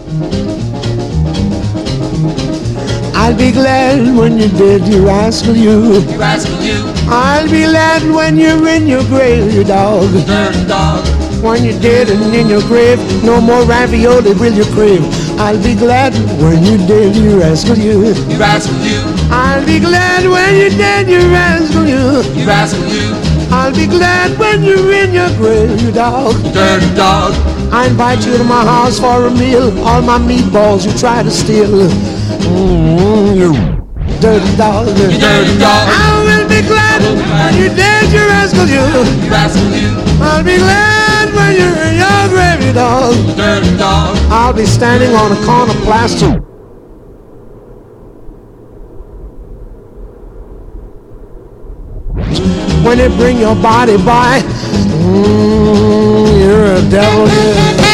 I'll be glad when you're dead, you rascal you. You rascal you, I'll be glad when you're in your grave, you dog. dirty dog. When you're dead and in your grave, no more ravioli will you crave. I'll be glad when you're dead, you rascal you. You rascal you, I'll be glad when you're dead, you rascal you. you rascal you, I'll be glad when you're in your grave, you dog. dirty dog. I invite you to my house for a meal. All my meatballs you try to steal. You dirty dog. You dirty dog. I will be glad when you're dead, you rascal you. You rascal you, I'll be glad when you're in your grave, you dog. dirty dog. I'll be standing on a corner plaster. When they bring your body by, you're a devil, yeah.